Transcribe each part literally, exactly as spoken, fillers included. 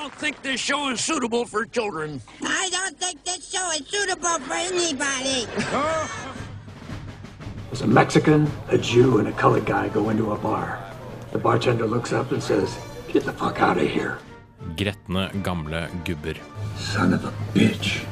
don't think this show is suitable for children. I don't think this show is suitable for anybody. There's a Mexican, a Jew, and a colored guy go into a bar. The bartender looks up and says, "Get the fuck out of here." Gretne gamle gubber. Son of a bitch.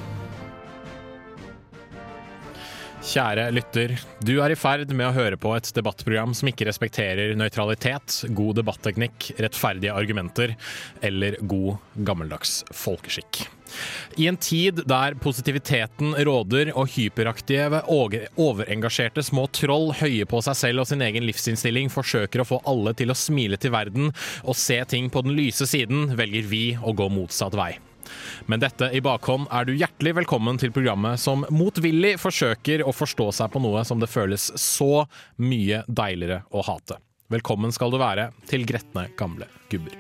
Kjære lytter, du er i ferd med å høre på et debattprogram som ikke respekterer nøytralitet, god debatteknikk, rettferdige argumenter eller god gammeldags folkeskikk. I en tid der positiviteten råder og hyperaktive, overengasjerte små troll høye på seg selv og sin egen livsinnstilling forsøker å få alle til å smile til verden og se ting på den lyse siden, velger vi å gå motsatt vei. Med dette i bakhånd er du hjertelig velkommen til programmet som motvillig forsøker å forstå seg på noe som det føles så mye deiligere å hate. Velkommen skal du være til Gretne gamle gubber.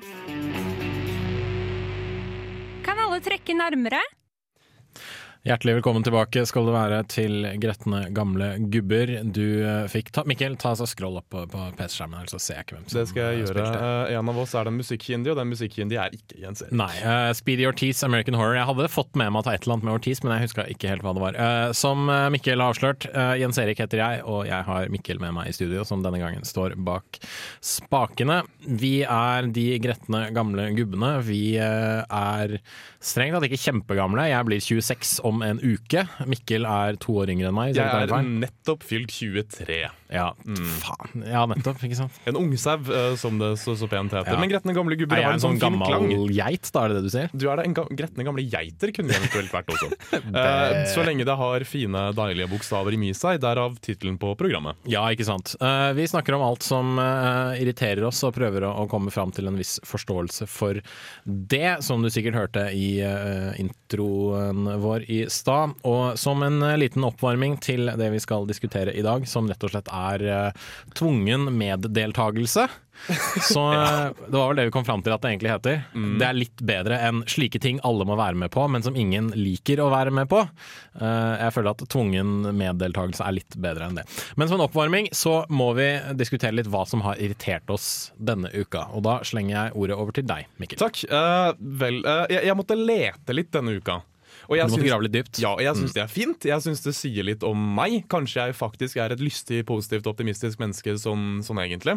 Kan alle trekke nærmere? Hjertelig velkommen tilbake skal du være til Gretne gamle gubber. Du fikk ta... Mikkel, ta så scroll opp på, på P C-skjermen her, så ser jeg ikke hvem som det skal jeg gjøre. Uh, en av oss er den musikkhindig, og den musikkhindig er ikke Jens Erik. Nei, uh, Speedy Ortiz, American Horror. Jeg hadde fått med meg at det var et eller annet med Ortiz, men jeg husker ikke helt hva det var. Uh, som Mikkel har avslørt, uh, Jens Erik heter jeg, og jeg har Mikkel med meg i studio, som denne gangen står bak spakene. Vi er de Gretne gamle gubbene. Vi uh, er strengt tatt ikke kjempegamle. Jeg blir tjueseks om en uke. Mikkel er to år yngre enn meg. Jeg er nettopp fylt tjuetre. Ja, mm. faen. Ja, nettopp, ikke sant? En ungsau, uh, som det så, så pent heter. Ja. Men Gretne gamle gubber er har en sånn fin klang. Gammel geit, da er det det du sier? Du er det en ga Gretne gamle geiter kunne det eventuelt vært også. uh, så lenge det har fine, deilige bokstaver i seg, derav titelen på programmet. Ja, ikke sant. Uh, vi snakker om alt som uh, irriterer oss, og prøver å, å komme fram til en viss forståelse for det, som du sikkert hørte i uh, introen vår i stad. Og som en uh, liten oppvarming til det vi skal diskutere i dag, som rett og slett er uh, tvungen meddeltagelse. Så uh, det var vel det vi kom fram til at det egentlig heter. Mm. Det er litt bedre enn slike ting alle må være med på, men som ingen liker å være med på. Uh, jeg føler at tvungen meddeltagelse er litt bedre enn det. Men som en oppvarming så må vi diskutere litt hva som har irritert oss denne uka. Og da slenger jeg ordet over til deg, Mikkel. Takk. Uh, vel, uh, jeg, jeg måtte lete litt denne uka. Og jeg du måtte syns, grave litt dypt. Ja, jeg syns mm. det er fint. Jeg syns det sier litt om meg. Kanskje jeg faktisk er et lystig, positivt, optimistisk menneske sånn, sånn egentlig.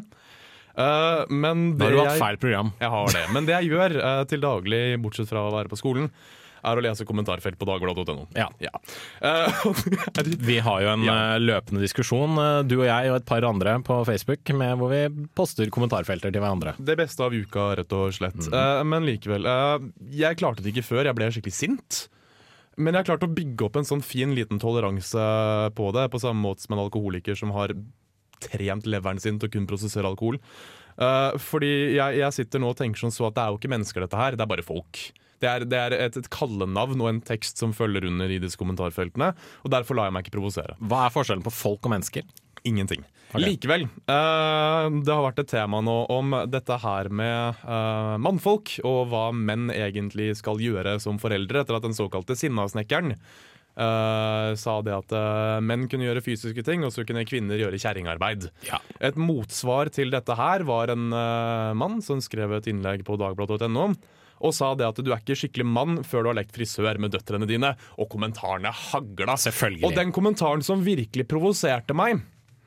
Uh, men det da har du hatt jeg, feil program. Jeg har det. Men det jeg gjør uh, til daglig, bortsett fra å være på skolen, er å lese kommentarfelt på dagbladet punktum no. Ja. Ja. Uh, vi har jo en ja. løpende diskusjon, du og jeg og et par andre på Facebook, med hvor vi poster kommentarfelter til hverandre. Det beste av uka, rett og slett. Mm. Uh, men likevel, uh, jeg klarte det ikke før. Jeg ble skikkelig sint. Men jeg har klart å bygge opp en sånn fin liten toleranse på det, på samme måte som en alkoholiker som har trent leveren sin til å kunne prosessere alkohol. Uh, fordi jeg, jeg sitter nå og tenker sånn så at det er jo ikke mennesker dette her, det er bare folk. Det er, det er et, et kallenavn og en tekst som følger under i disse kommentarfeltene, og derfor lar jeg meg ikke provosere. Hva er forskjellen på folk og mennesker? Ingenting. Okay. Likevel, uh, det har vært et tema nå om dette her med uh, mannfolk, og hva menn egentlig skal gjøre som foreldre, etter at den såkalte sinnasnekkeren Uh, sa det at uh, menn kunne gjøre fysiske ting, og så kunne kvinner gjøre kjerringarbeid. Ja. Et motsvar til dette her var en uh, mann som skrev et innlegg på dagbladet punktum no og sa det at du er ikke skikkelig mann før du har lekt frisør med døtrene dine. Og kommentarene hagla. Selvfølgelig. Og den kommentaren som virkelig provoserte meg,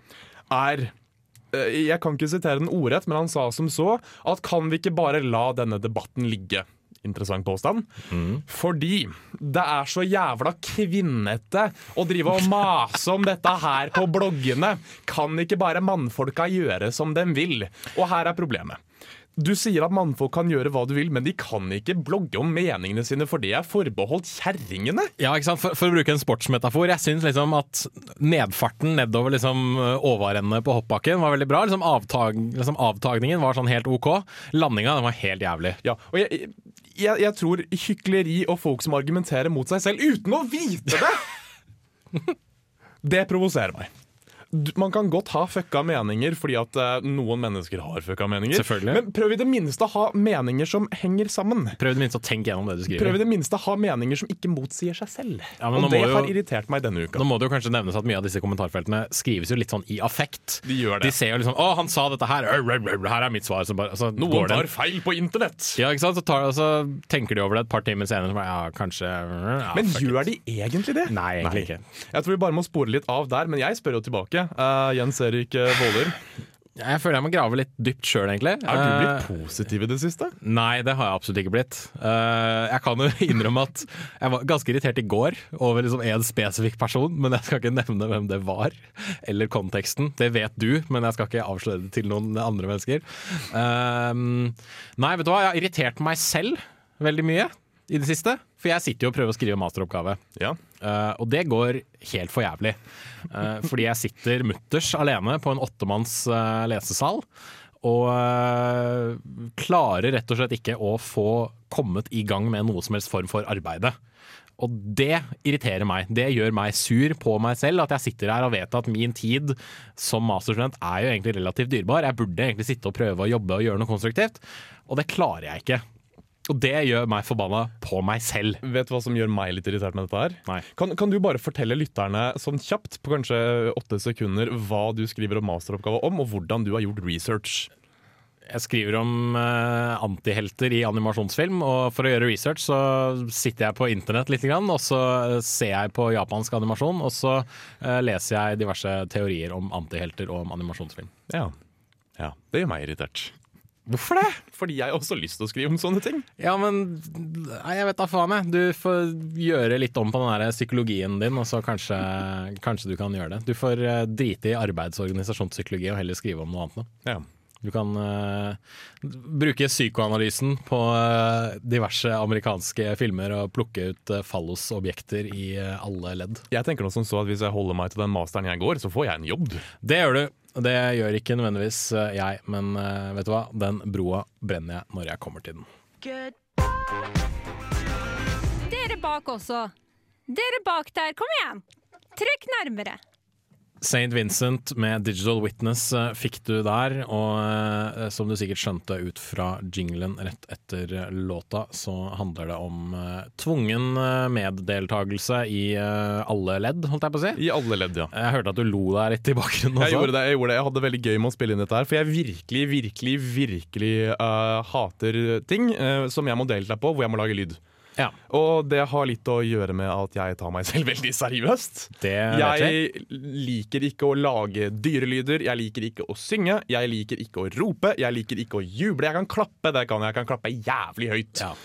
er uh, jeg kan ikke sitere den ordrett, men han sa som så at kan vi ikke bare la denne debatten ligge? Interessant påstand. Mm. Fordi det er så jævla kvinnete å drive og mase om dette her på bloggene. Kan ikke bare mannfolka gjøre som de vil? Og her er problemet. Du sier at mannfolk kan gjøre hva du vil, men de kan ikke blogge om meningene sine, for det er forbeholdt kjerringene. Ja, ikke sant? For, for å bruke en sportsmetafor, jeg synes liksom at nedfarten nedover liksom overendene på hoppbakken var veldig bra. Liksom, avtag, liksom avtagningen var sånn helt ok. Landinga den var helt jævlig. Ja, og jeg, jeg, jeg tror hykleri og folk som argumenterer mot seg selv uten å vite det, det provoserer meg. du, man kan godt ha fucka meninger fordi at uh, noen mennesker har fucka meninger. Men prøv i det minste å ha meninger som henger sammen. Prøv i det minste å tenke gjennom det du skriver. Prøv i det minste å ha meninger som ikke motsier seg selv. Ja, og det jo, har irritert meg denne uka. Nå må det jo kanskje nevnes at mye av disse kommentarfeltene skrives jo litt sånn i affekt. De gjør det. De ser jo liksom 'Å, han sa dette her. Her er mitt svar.' Så bare, altså, noen tar feil på internett. Ja, ikke sant? Så, tar, så tenker de over det et par timer senere. Så bare, ja, kanskje ja, Men gjør de egentlig det? Nei, egentlig Nei. ikke. Jeg tror vi bare må spore litt av der, men jeg spør jo tilbake. Uh, Jens Erik Våler. Jeg føler jeg må grave litt dypt sjøl, egentlig. Er du blitt positiv i det siste? Nei, det har jeg absolutt ikke blitt. Uh, jeg kan jo innrømme at jeg var ganske irritert i går over liksom en spesifikk person, men jeg skal ikke nevne hvem det var, eller konteksten. Det vet du, men jeg skal ikke avsløre det til noen andre mennesker. Uh, nei, vet du hva? Jeg har irritert meg selv veldig mye i det siste, for jeg sitter jo og prøver å skrive masteroppgave. Ja. Uh, og det går helt for jævlig. Uh, fordi jeg sitter mutters alene på en åttemanns uh, lesesal, og uh, klarer rett og slett ikke å få kommet i gang med noe som helst form for arbeidet. Og det irriterer meg. Det gjør meg sur på meg selv, at jeg sitter her og vet at min tid som masterstudent er jo egentlig relativt dyrebar. Jeg burde egentlig sitte og prøve å jobbe og gjøre noe konstruktivt, og det klarer jeg ikke. Og det gjør meg forbanna på meg selv. Vet du hva som gjør meg litt irritert med dette her? Nei. Kan, kan du bare fortelle lytterne sånn kjapt, på kanskje åtte sekunder, hva du skriver om masteroppgave om, og hvordan du har gjort research? Jeg skriver om uh, antihelter i animasjonsfilm, og for å gjøre research så sitter jeg på internett litt grann, og så ser jeg på japansk animasjon, og så uh, leser jeg diverse teorier om antihelter og om animasjonsfilm. Ja, ja det gjør meg irritert. Hvorfor det? Fordi jeg har også lyst til å skrive om sånne ting. Ja, men nei, jeg vet da faen jeg. Du får gjøre litt om på den der psykologien din, og så kanskje, kanskje du kan gjøre det. Du får uh, drite i arbeids- og organisasjonspsykologi og heller skrive om noe annet. Ja. Du kan uh, bruke psykoanalysen på uh, diverse amerikanske filmer og plukke ut uh, fallosobjekter i uh, alle ledd. Jeg tenker noe som så at hvis jeg holder meg til den masteren jeg går, så får jeg en jobb. Det gjør du. Det gjør ikke nødvendigvis uh, jeg, men uh, vet du hva? Den broa brenner jeg når jeg kommer til den. Good. Dere bak også. Dere bak der, kom igjen. Trykk nærmere. Saint Vincent med Digital Witness uh, fikk du der, og uh, som du sikkert skjønte ut fra jinglen rett etter uh, låta, så handler det om uh, tvungen uh, meddeltagelse i uh, alle ledd, holdt jeg på å si. I alle ledd, ja. Jeg hørte at du lo der litt i bakgrunnen også. Jeg gjorde det, jeg gjorde det. Jeg hadde veldig gøy med å spille inn dette her, for jeg virkelig, virkelig, virkelig uh, hater ting uh, som jeg må delta på, hvor jeg må lage lyd. Ja. Og det har litt å gjøre med at jeg tar meg selv veldig seriøst. Det jeg liker ikke å lage dyrelyder, jeg liker ikke å synge, jeg liker ikke å rope, jeg liker ikke å juble. Jeg kan klappe, det kan jeg, jeg kan klappe jævlig høyt. Ja.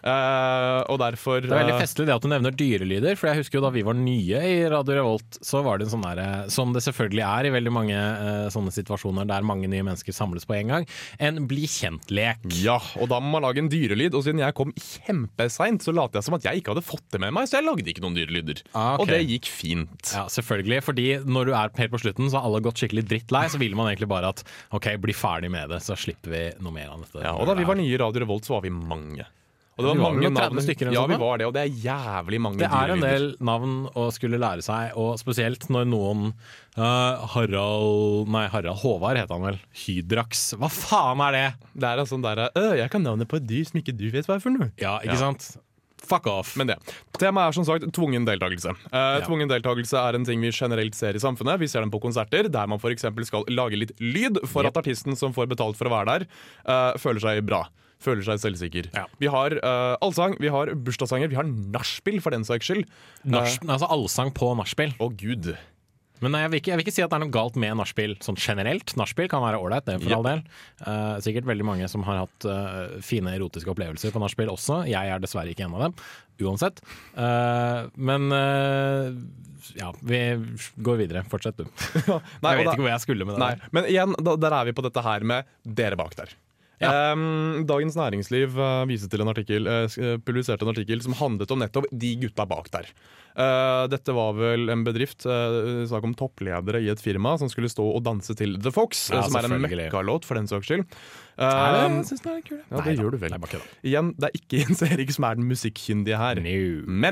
Uh, og derfor Det er veldig festlig det at du nevner dyrelyder, for jeg husker jo da vi var nye i Radio Revolt, så var det en sånn der, som det selvfølgelig er i veldig mange uh, sånne situasjoner der mange nye mennesker samles på en gang, en bli kjent-lek. Ja, og da må man lage en dyrelyd, og siden jeg kom kjempeseint, så later jeg som at jeg ikke hadde fått det med meg, så jeg lagde ikke noen dyrelyder. Ah, okay. Og det gikk fint. Ja, selvfølgelig, fordi når du er helt på slutten, så har alle gått skikkelig drittlei, så vil man egentlig bare at ok, bli ferdig med det, så slipper vi noe mer av dette. Ja, og da vi var nye i Radio Revolt, så var vi mange. Og det var, var mange tretti stykker eller ja, sånn, vi var det, og det er jævlig mange Det er en dyrelyder. del navn å skulle lære seg, og spesielt når noen uh, Harald Nei, Harald Håvard heter han vel. Hydrax. Hva faen er det? Det er en sånn der øh, jeg kan navnet på et dyr som ikke du vet hva er for noe. Ja, ikke Ja. sant? Fuck off. Men det. Temaet er som sagt tvungen deltakelse. Eh, Ja. Tvungen deltakelse er en ting vi generelt ser i samfunnet. Vi ser den på konserter, der man for eksempel skal lage litt lyd for Yep. at artisten som får betalt for å være der, eh, føler seg bra. Føler seg selvsikker. Ja. Vi har uh, allsang, vi har bursdagssanger, vi har nachspiel for den saks skyld. Nach, Eh, altså allsang på nachspiel. Å gud. Men jeg vil, ikke, jeg vil ikke si at det er noe galt med nachspiel sånn generelt. Nachspiel kan være ålreit, det for Yep. all del. Uh, sikkert veldig mange som har hatt uh, fine erotiske opplevelser på nachspiel også. Jeg er dessverre ikke en av dem, uansett. Uh, men uh, ja, vi går videre. Fortsett, du. Nei, jeg og vet da- ikke hvor jeg skulle med det. Nei, der. men igjen, da, der er vi på dette her med dere bak der. Ja. Um, Dagens Næringsliv uh, viste til en artikkel, uh, publiserte en artikkel som handlet om nettopp de gutta bak der. Uh, dette var vel en bedrift, uh, snakk om toppledere i et firma som skulle stå og danse til The Fox, Ja, uh, som er en selvfølgelig. mekkalåt for den saks skyld. Uh, Er det? Jeg synes den er kul. Ja, det gjør du vel. Nei, bare kødda. Igjen, det er ikke Jens Erik som er den musikkkyndige her. No. Men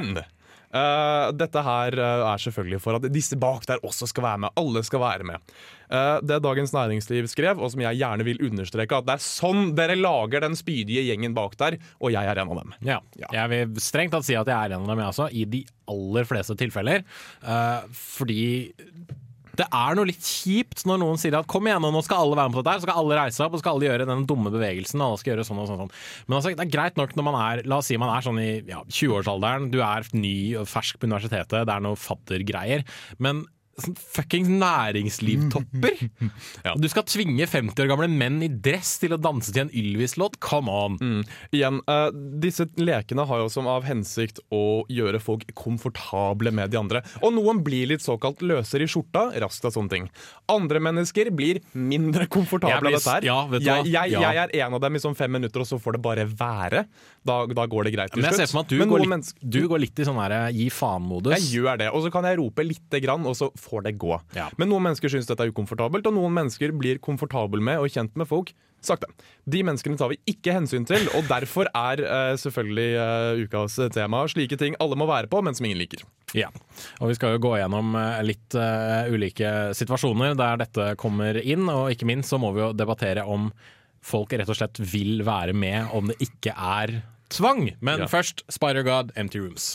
Uh, dette her uh, er selvfølgelig for at disse bak der også skal være med. Alle skal være med. Uh, det Dagens Næringsliv skrev, og som jeg gjerne vil understreke, at det er sånn dere lager den spydige gjengen bak der, og jeg er en av dem. Ja, ja. Jeg vil strengt tatt si at jeg er en av dem, jeg også, i de aller fleste tilfeller. Uh, fordi det er noe litt kjipt når noen sier at kom igjen, og nå skal alle være med på dette her, så skal alle reise opp, og skal alle gjøre den dumme bevegelsen, og alle skal gjøre sånn og sånn. sånn. Men altså, det er greit nok når man er, la oss si man er sånn i ja, tjue-årsalderen, du er ny og fersk på universitetet, det er noe faddergreier, men sånn fucking næringslivtopper. Ja. Du skal tvinge femti år gamle menn i dress til å danse til en Ylvis-låt. Come on! Mm. Igjen, uh, disse lekene har jo som av hensikt å gjøre folk komfortable med de andre. Og noen blir litt såkalt løser i skjorta, raskt av sånne ting. Andre mennesker blir mindre komfortable blir, av dette her. Ja, vet du jeg, jeg, ja. jeg er en av dem i sånn fem minutter, og så får det bare være. Da, da går det greit til slutt. Men jeg ser for meg at du, går litt, mennesker... du går litt i sånn her gi faen-modus. Jeg gjør det, og så kan jeg rope lite grann, og så får det gå. Ja. Men noen mennesker synes dette er ukomfortabelt, og noen mennesker blir komfortabel med og kjent med folk sakte. De menneskene tar vi ikke hensyn til, og derfor er uh, selvfølgelig uh, ukas tema slike ting alle må være på, men som ingen liker. Ja, og vi skal jo gå gjennom uh, litt uh, ulike situasjoner der dette kommer inn, og ikke minst så må vi jo debattere om folk rett og slett vil være med, om det ikke er tvang. Men ja. Først Spider-God, Empty Rooms.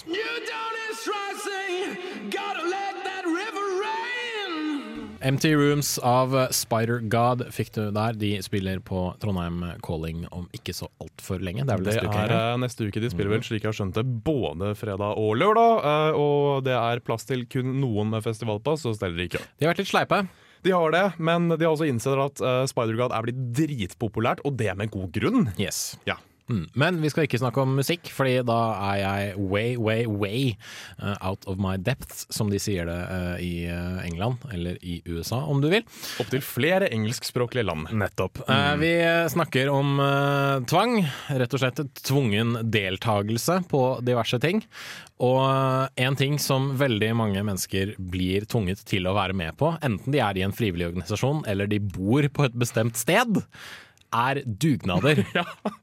Empty Rooms av Spider-God fikk du der. De spiller på Trondheim Calling om ikke så alt for lenge. Det er vel neste det uke? Det er neste uke. De spiller vel, slik jeg har skjønt det, både fredag og lørdag. Og det er plass til kun noen med festivalpass, så steller de ikke. De har vært litt sleipe. De har det, men de har også innsett at uh, Spider-God er blitt dritpopulært, og det med god grunn. Yes. Ja. Mm. Men vi skal ikke snakke om musikk, fordi da er jeg way, way, way uh, out of my depth, som de sier det uh, i uh, England, eller i U S A, om du vil. Opp til flere engelskspråklige land. Nettopp. Mm. Uh, vi snakker om uh, tvang, rett og slett tvungen deltagelse på diverse ting. Og en ting som veldig mange mennesker blir tvunget til å være med på, enten de er i en frivillig organisasjon eller de bor på et bestemt sted, er dugnader. Ja.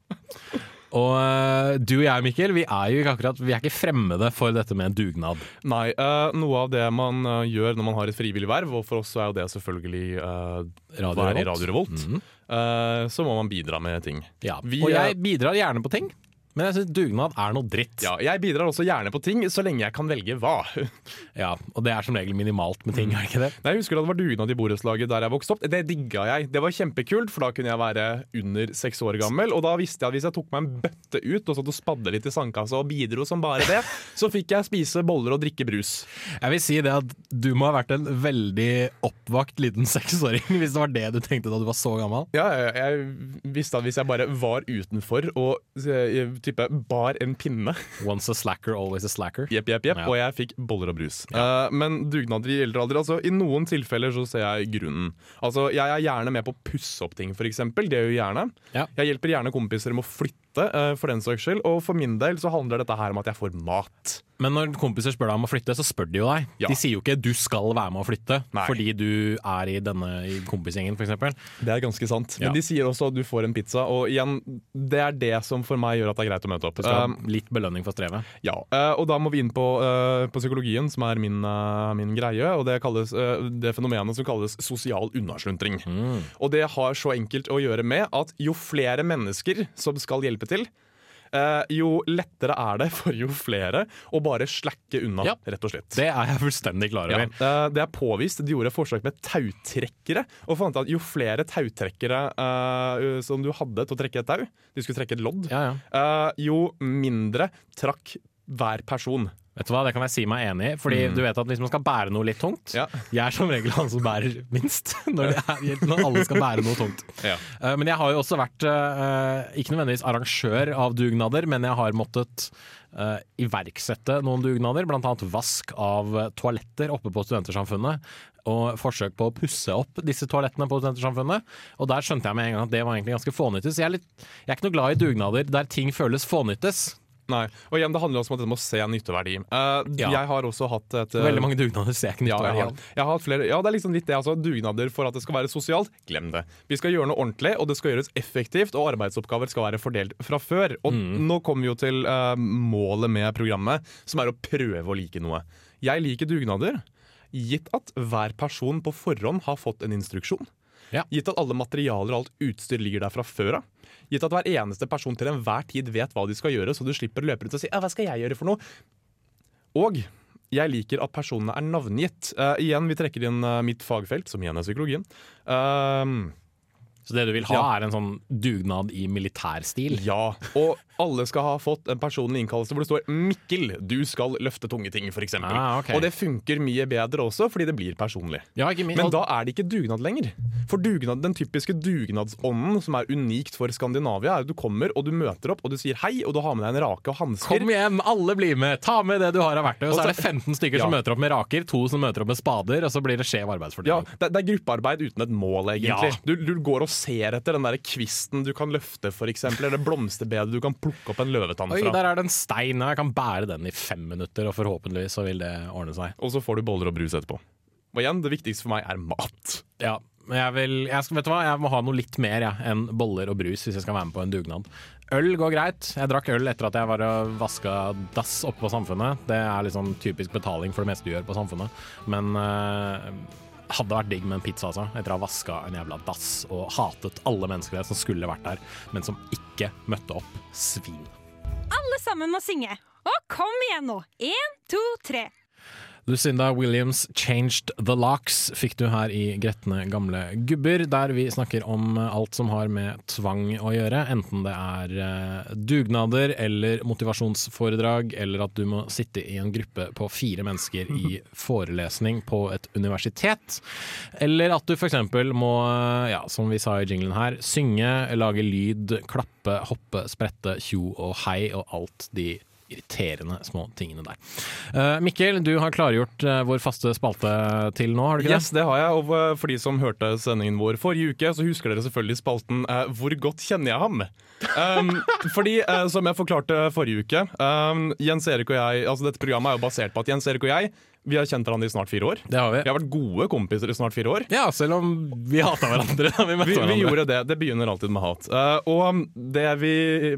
Og uh, du og jeg, Mikkel, vi er jo ikke akkurat Vi er ikke fremmede for dette med dugnad. Nei, uh, noe av det man uh, gjør når man har et frivillig verv, og for oss så er jo det selvfølgelig uh, Radio være i Radio Revolt, mm-hmm. uh, så må man bidra med ting. Ja, Vi, og jeg bidrar gjerne på ting. Men jeg synes dugnad er noe dritt. Ja, jeg bidrar også gjerne på ting, så lenge jeg kan velge hva. Ja, og det er som regel minimalt med ting, er det ikke det? Nei, jeg husker da det var dugnad i borettslaget der jeg vokste opp. Det digga jeg. Det var kjempekult, for da kunne jeg være under seks år gammel. Og da visste jeg at hvis jeg tok meg en bøtte ut og satt og spadde litt i sandkassa og bidro som bare det, så fikk jeg spise boller og drikke brus. Jeg vil si det at du må ha vært en veldig oppvakt liten seksåring, hvis det var det du tenkte da du var så gammel. Ja, jeg, jeg visste at hvis jeg bare var utenfor og type bar en pinne. Once a slacker, always a slacker. Jepp, jepp, jepp. Ja. Og jeg fikk boller og brus. Ja. Uh, men dugnader i eldre alder, altså i noen tilfeller så ser jeg grunnen. Altså, jeg er gjerne med på å pusse opp ting, for eksempel. Det gjør jeg gjerne. Ja. Jeg hjelper gjerne kompiser med å flytte, uh, for den saks skyld. Og for min del så handler dette her om at jeg får mat. Men når kompiser spør deg om å flytte, så spør de jo deg. Ja. De sier jo ikke 'du skal være med å flytte', Nei. Fordi du er i denne i kompisgjengen, for eksempel. Det er ganske sant. Men ja. De sier også at du får en pizza, og igjen, det er det som for meg gjør at det er greit å møte opp. Du skal ha um, litt belønning for strevet. Ja, uh, og da må vi inn på, uh, på psykologien, som er min, uh, min greie, og det kalles uh, det fenomenet som kalles sosial unnasluntring. Mm. Og det har så enkelt å gjøre med at jo flere mennesker som skal hjelpe til, Uh, jo lettere er det for jo flere å bare slakke unna, ja, rett og slett. Det er jeg fullstendig klar over. Ja, uh, det er påvist. De gjorde forsøk med tautrekkere, og fant at jo flere tautrekkere uh, som du hadde til å trekke et tau, de skulle trekke et lodd, ja, ja. Uh, jo mindre trakk hver person. Vet du hva, det kan jeg si meg enig i, fordi mm. du vet at hvis man skal bære noe litt tungt, ja. Jeg er som regel han som bærer minst når, det er, når alle skal bære noe tungt. Ja. Uh, men jeg har jo også vært, uh, ikke nødvendigvis arrangør av dugnader, men jeg har måttet uh, iverksette noen dugnader, blant annet vask av toaletter oppe på Studentersamfunnet, og forsøk på å pusse opp disse toalettene på Studentersamfunnet. Og der skjønte jeg med en gang at det var egentlig ganske fånyttes. Jeg er, litt, jeg er ikke noe glad i dugnader der ting føles fånyttes. Nei, og igjen, det handler også om at det må se nytteverdi. Uh, Ja. Jeg har også hatt et uh, Veldig mange dugnader ser ikke ja, jeg nytteverdi har, av. jeg har hatt flere, ja, det er liksom litt det, altså, dugnader for at det skal være sosialt. Glem det. Vi skal gjøre noe ordentlig, og det skal gjøres effektivt, og arbeidsoppgaver skal være fordelt fra før. Og Mm. nå kommer vi jo til uh, målet med programmet, som er å prøve å like noe. Jeg liker dugnader, gitt at hver person på forhånd har fått en instruksjon. Ja. Gitt at alle materialer og alt utstyr ligger der fra før av. Gitt at hver eneste person til enhver tid vet hva de skal gjøre, så du slipper å løpe rundt og si «Ja, hva skal jeg gjøre for noe?» Og jeg liker at personene er navngitt. Uh, igjen, vi trekker inn uh, mitt fagfelt, som igjen er psykologien. Uh, Så det du vil ha, Ja. er en sånn dugnad i militærstil? ja, og alle skal ha fått en personlig innkallelse hvor det står «Mikkel, du skal løfte tunge ting», for eksempel. Ah, ok. Og det funker mye bedre også, fordi det blir personlig. Ja, ikke minst. Men da er det ikke dugnad lenger. For dugnad, den typiske dugnadsånden som er unikt for Skandinavia, er at du kommer og du møter opp og du sier hei, og du har med deg en rake og hansker. Kom hjem, alle blir med! Ta med det du har av verktøy. Og så er det femten stykker som Ja. møter opp med raker, to som møter opp med spader, og så blir det skjev Ja, arbeidsfordeling. det, det er gruppearbeid uten et mål, egentlig. Ja. Du, du går og ser etter den der kvisten du kan løfte, for eksempel, eller blomsterbedet du kan plukke opp en løvetann Oi, fra. der er det en stein, og jeg kan bære den i fem minutter, og forhåpentligvis så vil det ordne seg. Og så får du boller og brus etterpå. Og igjen, det viktigste for meg er mat. Ja, men jeg vil, jeg skal, vet du hva, jeg må ha noe litt mer ja, enn boller og brus hvis jeg skal være med på en dugnad. Øl går greit. Jeg drakk øl etter at jeg var og vaska dass oppe på Samfunnet. Det er liksom typisk betaling for det meste du gjør på Samfunnet. Men uh, hadde vært digg med en pizza, altså. Etter å ha vaska en jævla dass og hatet alle mennesker der som skulle vært der, men som ikke møtte opp. Svin. Alle sammen må synge. Og kom igjen nå. En, to, tre. Lucinda Williams' 'Changed the Locks' fikk du her i Gretne gamle gubber, der vi snakker om alt som har med tvang å gjøre, enten det er eh, dugnader eller motivasjonsforedrag, eller at du må sitte i en gruppe på fire mennesker i forelesning på et universitet, eller at du for eksempel må, ja, som vi sa i jinglen her, synge, lage lyd, klappe, hoppe, sprette, tjo og hei, og alt de irriterende små tingene der. Uh, Mikkel, du har klargjort uh, vår faste spalte til nå, har du ikke Yes, det har jeg, og uh, for de som hørte sendingen vår forrige uke, så husker dere selvfølgelig spalten uh, Hvor godt kjenner jeg ham? Um, fordi, uh, som jeg forklarte forrige uke, um, Jens Erik og jeg, altså dette programmet er jo basert på at Jens Erik og jeg, vi har kjent hverandre i snart fire år. det? Det har vi. Vi har vært gode kompiser i snart fire år. Ja, selv om vi hatet hverandre da vi møtte Vi, vi hverandre. gjorde det, det begynner alltid med hat. Uh, og det vi...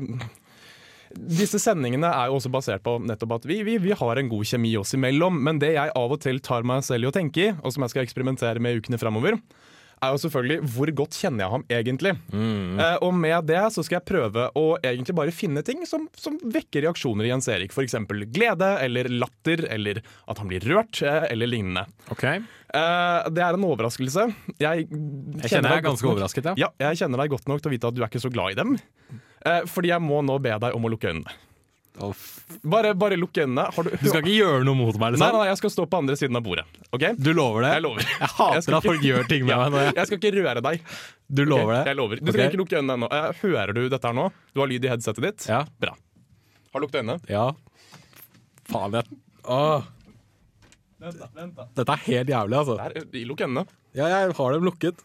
Disse sendingene er jo også basert på nettopp at vi, vi, vi har en god kjemi oss imellom, men det jeg av og til tar meg selv i å tenke i, og som jeg skal eksperimentere med i ukene fremover, er jo selvfølgelig hvor godt kjenner jeg ham egentlig. Mm. Eh, og med det så skal jeg prøve å egentlig bare finne ting som, som vekker reaksjoner i Jens Erik. For eksempel glede, eller latter, eller at han blir rørt, eh, eller lignende. Ok, jeg Eh, det er en overraskelse. Jeg, kjenner deg jeg er godt ganske nok- overrasket, ja. Ja, jeg kjenner deg godt nok til å vite at du er ikke så glad i dem. Eh, fordi jeg må nå be deg om å lukke øynene. Bare, bare lukke øynene. Har du, Du skal ikke gjøre noe mot meg, Nei, liksom? nei, jeg skal stå på andre siden av bordet. Ok? Du lover det? Jeg lover. Jeg hater Jeg skal at folk ikke- gjør ting med Ja, meg. Når jeg... Jeg skal ikke røre deg. Du Ok? lover det? Jeg lover. Du Ok. trenger ikke lukke øynene ennå. Eh, hører du dette her nå? Du har lyd i headsetet ditt? Ja. Bra. Har du lukket øynene? Ja. Faen, jeg... Åh. Vent da, vent da. Dette er helt jævlig, altså. Der, eh, lukk øynene. Ja, jeg har dem lukket.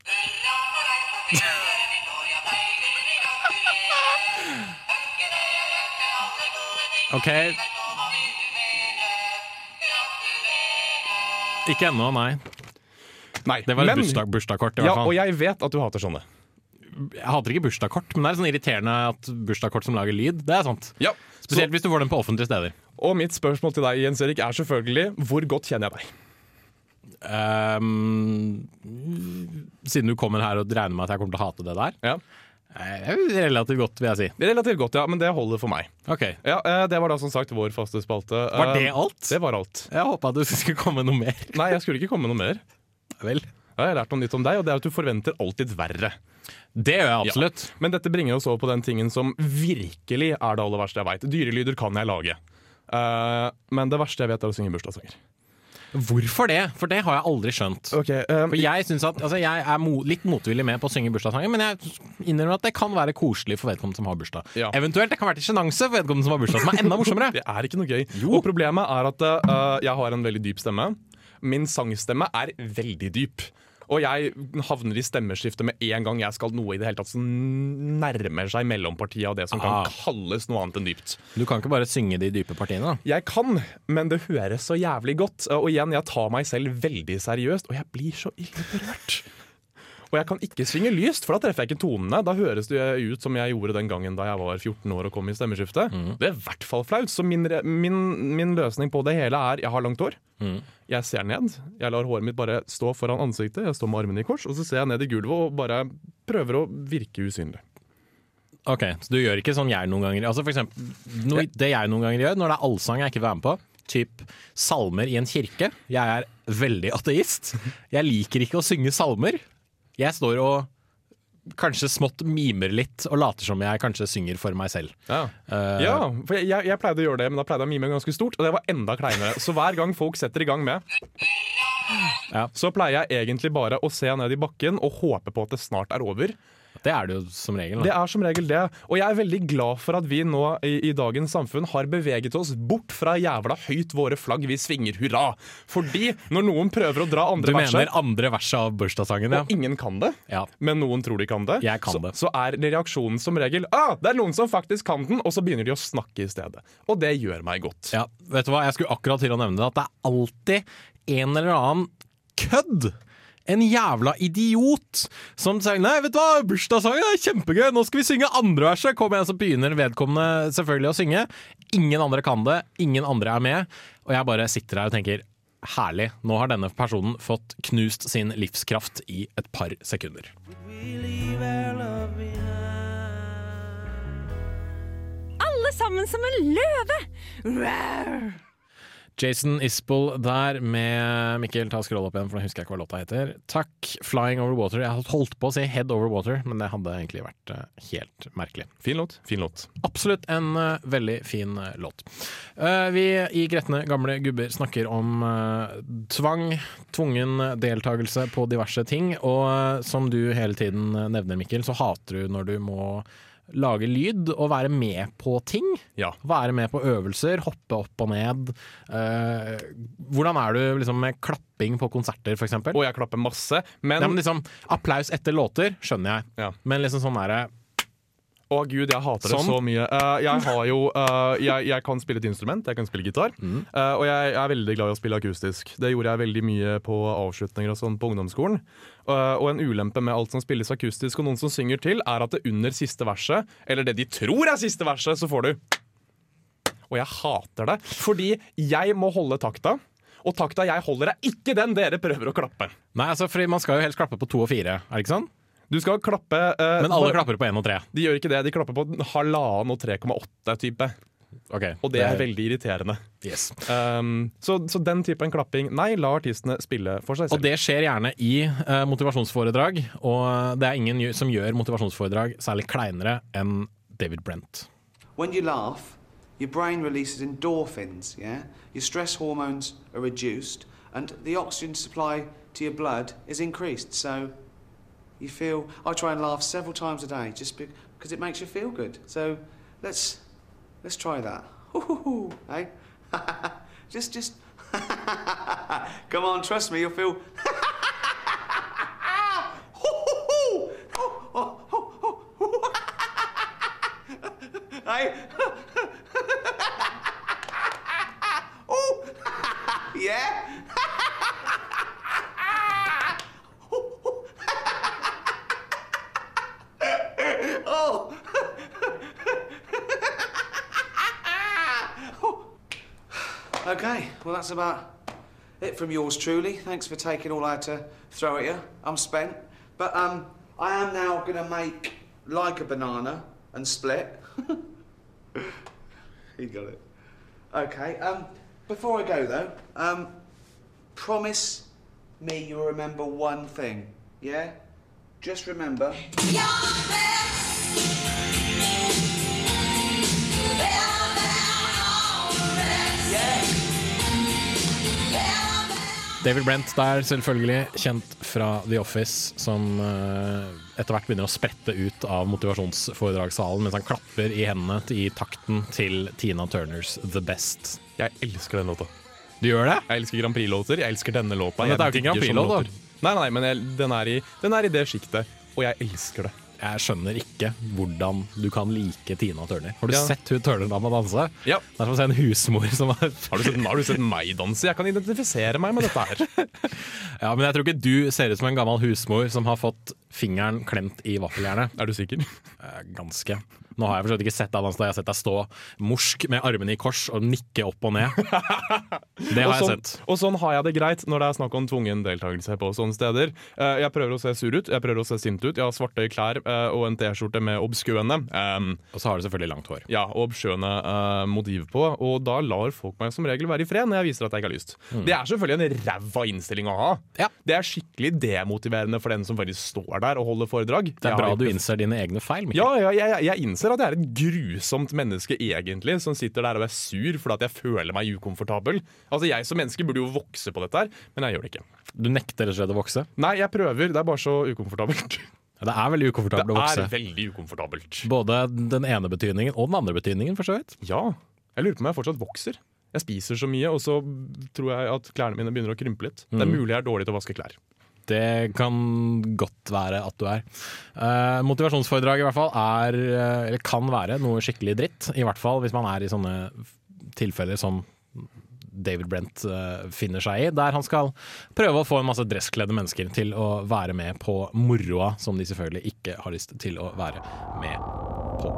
Ok. Ikke ennå, nei. Nei, Det var et men- bursdag, bursdagskort i hvert Ja, fall. og jeg vet at du hater sånne. Jeg hater ikke bursdagskort, men det er sånn irriterende at bursdagskort som lager lyd, det er sant. Ja. Spesielt hvis du får dem på offentlige steder. Og mitt spørsmål til deg, Jens Erik, er selvfølgelig hvor godt kjenner jeg deg? Ehm, siden du kommer her og regner med at jeg kommer til å hate det der, Ja. eh, relativt godt, vil jeg si. Det er relativt godt, ja, men det holder for meg. Ok. Ja, eh, Det var da som sagt vår faste spalte. Var det Eh, alt? Det var alt. Jeg håpa du skulle komme noe mer. Nei, jeg skulle ikke komme noe mer. Vel. Ja, jeg har lært noe nytt om deg, og det er at du forventer alltid verre. Det gjør jeg absolutt. Men dette bringer oss over på den tingen som virkelig er det aller verste jeg vet. Dyrelyder kan jeg lage. Eh, men det verste jeg vet er å synge bursdagssanger. Hvorfor det? For det har jeg aldri skjønt. Okay, eh, For jeg synes at, altså jeg er mo litt motvillig med på å synge bursdagssanger, men jeg innrømmer at det kan være koselig for vedkommende som har bursdag. Ja. Eventuelt det kan være til sjenanse for vedkommende som har bursdag, som er enda morsommere. Det er ikke noe gøy. Og problemet er at uh, jeg har en veldig dyp stemme. Min sangstemme er veldig dyp. Og jeg havner i stemmeskiftet med en gang jeg skal noe i det hele tatt som nærmer seg mellompartiet av det som Ah. kan kalles noe annet enn dypt. Du kan ikke bare synge de dype partiene, da. Jeg kan, men det høres så jævlig godt. Og igjen, jeg tar meg selv veldig seriøst, og jeg blir så ille berørt. Og jeg kan ikke synge lyst, for da treffer jeg ikke tonene. Da høres det ut som jeg gjorde den gangen da jeg var fjorten år og kom i stemmeskiftet. Mm. Det er i hvert fall flaut. Så min, min, min løsning på det hele er jeg har langt hår. Mm. Jeg ser ned. Jeg lar håret mitt bare stå foran ansiktet. Jeg står med armene i kors, og så ser jeg ned i gulvet og bare prøver å virke usynlig. Ok, så du gjør ikke sånn jeg noen ganger. Altså for eksempel, noe, det jeg noen ganger gjør når det er allsang jeg ikke vil være med på, typ salmer i en kirke. Jeg er veldig ateist. Jeg liker ikke å synge salmer. Jeg står og kanskje smått mimer litt og later som jeg kanskje synger for meg selv. Ja, uh, ja for jeg, jeg, jeg pleide å gjøre det, men da pleide jeg å mime ganske stort, og det var enda kleinere. Så hver gang folk setter i gang med, ja. så pleier jeg egentlig bare å se ned i bakken og håpe på at det snart er over. Det er det jo som regel. Da. Det er som regel det. Og jeg er veldig glad for at vi nå i, i dagens samfunn har beveget oss bort fra jævla høyt våre flagg vi svinger hurra. Fordi når noen prøver å dra andre verset... Du mener andre verset av bursdagssangen, ja. Og ingen kan det, ja. men noen tror de kan det. Jeg kan så, det. Så er reaksjonen som regel ah, det er noen som faktisk kan den, og så begynner de å snakke i stedet. Og det gjør meg godt. Ja, vet du hva? Jeg skulle akkurat til å nevne det, at det er alltid en eller annen kødd. En jævla idiot som sier nei, vet du hva, bursdagssangen er kjempegøy, nå skal vi synge andre verset. Kom igjen, så begynner vedkommende selvfølgelig å synge. Ingen andre kan det, ingen andre er med. Og jeg bare sitter her og tenker, herlig, nå har denne personen fått knust sin livskraft i et par sekunder. Alle sammen som en løve! Rar. Jason Isbell der med Mikkel, ta scroll opp igjen, for da husker jeg ikke hva låta heter. Takk, Flying Over Water. Jeg holdt på å si Head Over Water, men det hadde egentlig vært uh, helt merkelig. Fin låt, fin låt. Absolutt en uh, veldig fin uh, låt. Uh, vi i Gretne gamle gubber snakker om uh, tvang, tvungen deltakelse på diverse ting, og uh, som du hele tiden nevner, Mikkel, så hater du når du må lage lyd og være med på ting. Ja. Være med på øvelser, hoppe opp og ned. Uh, hvordan er du liksom, med klapping på konserter, for eksempel? Og jeg klapper masse, men... Ja, men liksom, applaus etter låter, skjønner jeg. Ja. Men liksom sånn er det... Å gud, jeg hater det sånn. så mye. Uh, jeg har jo uh, jeg, jeg kan spille et instrument, jeg kan spille gitar. Mm. Uh, og jeg, jeg er veldig glad i å spille akustisk. Det gjorde jeg veldig mye på avslutninger og sånn på ungdomsskolen. Uh, og en ulempe med alt som spilles akustisk og noen som synger til, er at det under siste verset, eller det de tror er siste verset, så får du. Og jeg hater det, fordi jeg må holde takta. Og takta jeg holder er ikke den dere prøver å klappe. Nei, altså, fordi man skal jo helst klappe på to og fire, er det ikke sånn? Du skal klappe uh, Men alle klapper på én og tre. De gjør ikke det, de klapper på halvannen og tre komma åtte type. Okay, og det, det er veldig irriterende. Yes. Um, så, så den typen klapping, nei, la artistene spille for seg selv. Og det skjer gjerne i uh, motivasjonsforedrag, og det er ingen som gjør motivasjonsforedrag særlig kleinere enn David Brent. When you laugh, your brain releases endorphins, yeah? Your stress hormones are reduced and the oxygen supply to your blood is increased, so you feel... I try and laugh several times a day just because it makes you feel good. So let's let's try that. Ooh, hey? just just come on, trust me, you'll feel hey? Oh, yeah. Oh. Okay, well that's about it from yours truly. Thanks for taking all I had to throw at you. I'm spent. But um, I am now going to make like a banana and split. You got it. Okay, um, before I go though, um, promise me you'll remember one thing, yeah? Just remember... David Brent der, selvfølgelig kjent fra The Office, som uh, etter hvert begynner å sprette ut av motivasjonsforedragssalen mens han klapper i hendene i takten til Tina Turners The Best. Jeg elsker den låta. Du gjør det? Jeg elsker Grand Prix-låter, jeg elsker denne låta. Men dette er jo ikke Grand Prix-låt, da. Nei, nei, men jeg, den, er i, den er i det sjiktet, og jeg elsker det. Jeg skjønner ikke hvordan du kan like Tina Turner. Har du Ja. sett hun Turner-dama danse? Ja. Det er som å se en husmor som har Har du, sett, har du sett meg danse? Jeg kan identifisere meg med dette her. Ja, men jeg tror ikke du ser ut som en gammel husmor som har fått fingeren klemt i vaffeljernet. Er du sikker? Eh, Ganske. Nå har jeg for så vidt ikke sett deg danse, jeg har sett deg stå morsk med armene i kors og nikke opp og ned. Det har og, jeg sånn, sett. og sånn har jeg det greit når det er snakk om tvungen deltakelse på sånne steder. Eh, Jeg prøver å se sur ut, jeg prøver å se sint ut. Jeg har svarte klær eh, og en T-skjorte med obskøne. Um, Og så har du selvfølgelig langt hår. ja, og obskjøne uh, motiv på, og da lar folk meg som regel være i fred når jeg viser at jeg ikke har lyst. Mm. Det er selvfølgelig en ræva innstilling å ha. Ja. Det er skikkelig demotiverende for den som faktisk står der og holder foredrag. Det er Jeg bra har du gjort det. innser dine egne feil, Mikkel. Ja, ja jeg, jeg innser at jeg er et grusomt menneske egentlig, som sitter der og er sur fordi at jeg føler meg ukomfortabel. Altså, jeg som menneske burde jo vokse på dette her, men jeg gjør det ikke. Du nekter rett og slett å vokse. Nei, jeg prøver, det er bare så ukomfortabelt. Ja, det er veldig Det ukomfortabelt å vokse. er veldig ukomfortabelt. Både den ene betydningen og den andre betydningen, for så vidt. Ja, jeg lurer på om jeg fortsatt vokser. Jeg spiser så mye, og så tror jeg at klærne mine begynner å krympe litt. Det er mulig jeg er dårlig til å vaske klær. Det kan godt være at du er. Eh, motivasjonsforedrag i hvert fall er, eh, eller kan være, noe skikkelig dritt. I hvert fall hvis man er i sånne tilfeller som David Brent eh, finner seg i, der han skal prøve å få en masse dresskledde mennesker til å være med på moroa, som de selvfølgelig ikke har lyst til å være med på.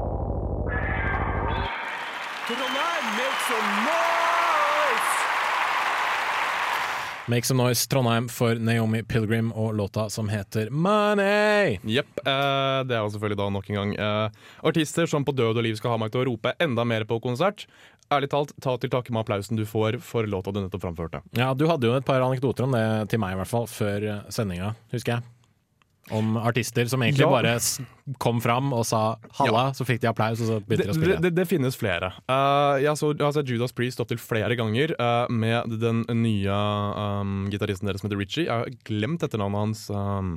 Make Some Noise, Trondheim for Naomi Pilgrim og låta som heter Money. Jepp, eh, det er jo selvfølgelig da nok en gang eh, artister som på død og liv skal ha meg til å rope enda mer på konsert. Ærlig talt, ta til takke med applausen du får for låta du nettopp framførte. Ja, du hadde jo et par anekdoter om det til meg i hvert fall, før sendinga, husker jeg. Om artister som egentlig Ja. bare s- kom fram og sa halla, så fikk de applaus, og så begynte Det, de å spille. det, det finnes flere. Eh, jeg, så, jeg har sett Judas Priest opptil flere ganger eh, med den nye um, gitaristen deres som heter Richie. Jeg har glemt etternavnet hans um,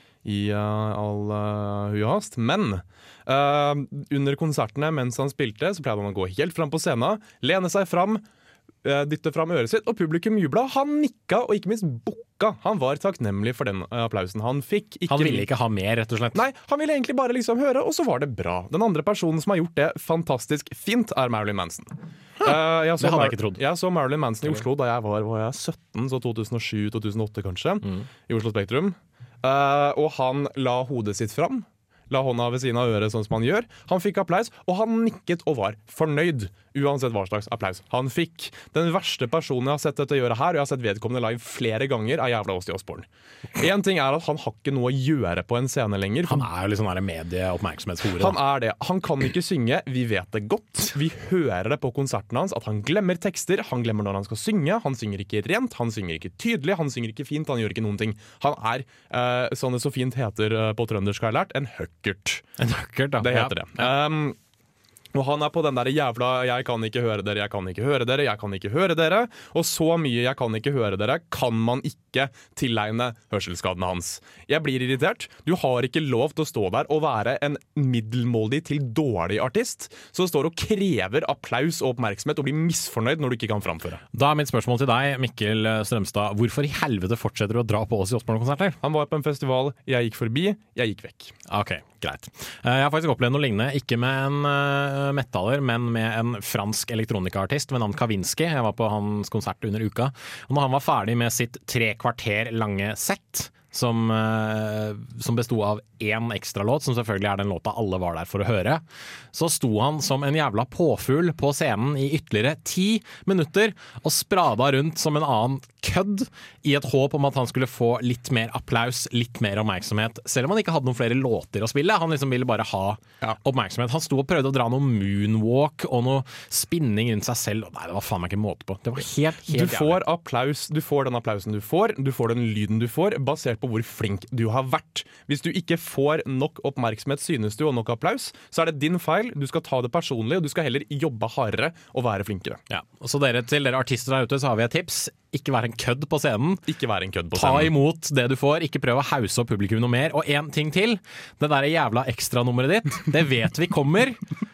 i uh, all uh, hui og hast. Men uh, under konsertene mens han spilte, så pleide han å gå helt fram på scenen, lene seg fram, uh, dytte fram øret sitt, og publikum jubla. Han nikka, og ikke minst bukka. Han var takknemlig for den uh, applausen han fikk. Ikke Han ville ikke ha mer, rett og slett. Nei, han ville egentlig bare liksom høre, og så var det bra. Den andre personen som har gjort det fantastisk fint, er Marilyn Manson. Uh, jeg så Det hadde jeg Mar- ikke trodd. Jeg så Marilyn Manson i Oslo da jeg var, var jeg sytten, så to tusen og sju til to tusen og åtte kanskje, Mm. i Oslo Spektrum. Uh, og han la hodet sitt fram. La hånda ved siden av øret, sånn som han gjør. Han fikk applaus, og han nikket og var fornøyd. Uansett hva slags applaus han fikk. Den verste personen jeg har sett dette gjøre her, og jeg har sett vedkommende live flere ganger, er jævla Ozzy Osbourne. En ting er at han har ikke noe å gjøre på en scene lenger. Han er jo litt sånn medieoppmerksomhetshore. Han er det. Han kan ikke synge, vi vet det godt. Vi hører det på konserten hans at han glemmer tekster, han glemmer når han skal synge, han synger ikke rent, han synger ikke tydelig, han synger ikke fint, han gjør ikke noen ting. Han er, eh, som det så fint heter eh, på trøndersk har jeg lært, en høkkert. En høkkert, da. Det heter Ja. det. Um, og han er på den der jævla 'jeg kan ikke høre dere, jeg kan ikke høre dere', 'jeg kan ikke høre dere'. Og så mye 'jeg kan ikke høre dere' kan man ikke tilegne hørselsskadene hans. Jeg blir irritert. Du har ikke lov til å stå der og være en middelmådig til dårlig artist som står og krever applaus og oppmerksomhet og blir misfornøyd når du ikke kan framføre. Da er mitt spørsmål til deg, Mikkel Strømstad. Hvorfor i helvete fortsetter du å dra på Ozzy Osbourne-konserter? Han var på en festival, jeg gikk forbi, jeg gikk vekk. Ok, greit. Eh, Jeg har faktisk opplevd noe lignende. Ikke med en uh, metaller, men med en fransk elektronikaartist ved navn Kavinsky. Jeg var på hans konsert under uka. Og når han var ferdig med sitt tre kvarter lange sett, som, uh, som besto av én ekstralåt, som selvfølgelig er den låta alle var der for å høre, så sto han som en jævla påfugl på scenen i ytterligere ti minutter og sprada rundt som en annen kødd i et håp om at han skulle få litt mer applaus, litt mer oppmerksomhet, selv om han ikke hadde noen flere låter å spille. Han liksom ville bare ha Ja. oppmerksomhet. Han sto og prøvde å dra noe moonwalk og noe spinning rundt seg selv. Nei, det var faen meg ikke måte på. Det var helt, Du helt får applaus, du får den applausen du får, du får den lyden du får, basert på hvor flink du har vært. Hvis du ikke får nok oppmerksomhet, synes du, og nok applaus, så er det din feil. Du skal ta det personlig, og du skal heller jobbe hardere og være flinkere. Ja. Så dere, til dere artister der ute så har vi et tips. Ikke vær en kødd på scenen. Ikke være en kødd på Ta scenen. imot det du får, ikke prøv å hause opp publikum noe mer. Og en ting til, det der jævla ekstranummeret ditt, det vet vi kommer.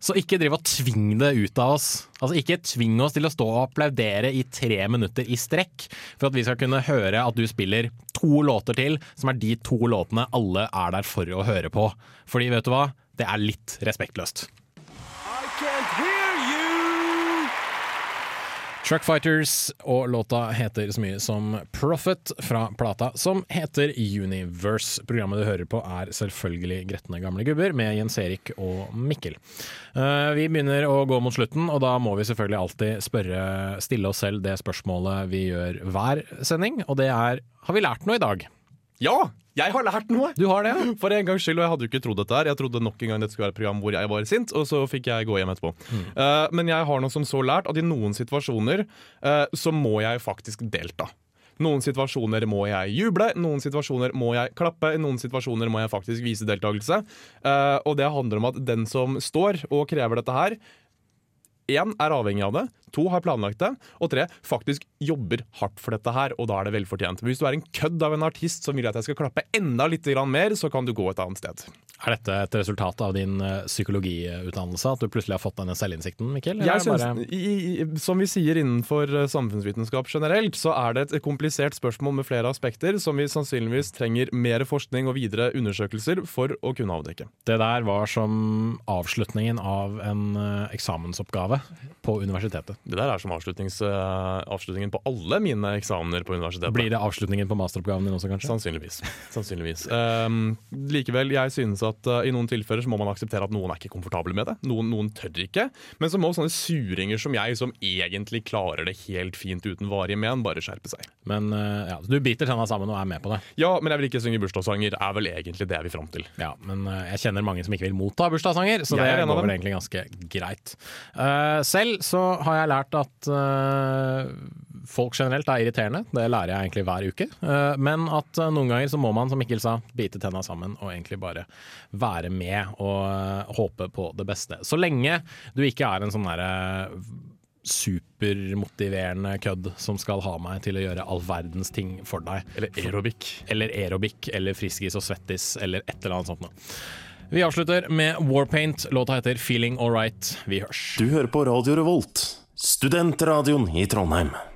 Så ikke driv og tving det ut av oss. Altså ikke tving oss til å stå og applaudere i tre minutter i strekk for at vi skal kunne høre at du spiller to låter til, som er de to låtene alle er der for å høre på. Fordi vet du hva? Det er litt respektløst. I can't hear you! Truckfighters, og låta heter så mye som Prophet fra plata, som heter Universe. Programmet du hører på er selvfølgelig Gretne gamle gubber med Jens Erik og Mikkel. Uh, vi begynner å gå mot slutten, og da må vi selvfølgelig alltid spørre, stille oss selv det spørsmålet vi gjør hver sending, og det er, har vi lært noe i dag? Ja, jeg har lært noe! Du har det, ja. For en gangs skyld, og jeg hadde jo ikke trodd dette her. Jeg trodde nok en gang dette skulle være et program hvor jeg var sint, og så fikk jeg gå hjem etterpå. Mm. Uh, men jeg har noe som så lært at i noen situasjoner uh, så må jeg faktisk delta. Noen situasjoner må jeg juble, noen situasjoner må jeg klappe, i noen situasjoner må jeg faktisk vise deltakelse. Uh, og det handler om at den som står og krever dette her, en er avhengig av det, to har planlagt det, og tre faktisk jobber hardt for dette her, og da er det velfortjent. Hvis du er en kødd av en artist som vil at jeg skal klappe enda litt mer, så kan du gå et annet sted. Er dette et resultat av din psykologiutdannelse, at du plutselig har fått denne selvinnsikten, Mikkel? Jeg synes, bare... i, i, som vi sier innenfor samfunnsvitenskap generelt, så er det et komplisert spørsmål med flere aspekter som vi sannsynligvis trenger mer forskning og videre undersøkelser for å kunne avdekke. Det der var som avslutningen av en eksamensoppgave på universitetet. Det der er som avslutningen på alle mine eksamener på universitetet. Blir det avslutningen på masteroppgaven din også, kanskje? Sannsynligvis. Sannsynligvis. Um, likevel, jeg synes at uh, i noen tilfeller så må man akseptere at noen er ikke komfortable med det. Noen, noen tør ikke. Men så må sånne suringer som jeg, som egentlig klarer det helt fint uten varige men, bare skjerpe seg. Men uh, ja, du biter tenna sammen og er med på det? Ja, men jeg vil ikke synge bursdagssanger, er vel egentlig det vi fram til. Ja, men uh, jeg kjenner mange som ikke vil motta bursdagssanger, så det går vel egentlig ganske greit. Uh, selv så har jeg lært at uh, folk generelt er irriterende. Det lærer jeg egentlig hver uke. Uh, men at uh, noen ganger så må man, som Mikkel sa, bite tenna sammen og egentlig bare være med og uh, håpe på det beste. Så lenge du ikke er en sånn derre supermotiverende kødd som skal ha meg til å gjøre all verdens ting for deg. Eller aerobikk. Eller aerobikk, eller friskis og svettis, eller et eller annet sånt noe. Vi avslutter med Warpaint. Låta heter Feeling Alright. Vi hørs. Du hører på Radio Revolt, studentradioen i Trondheim.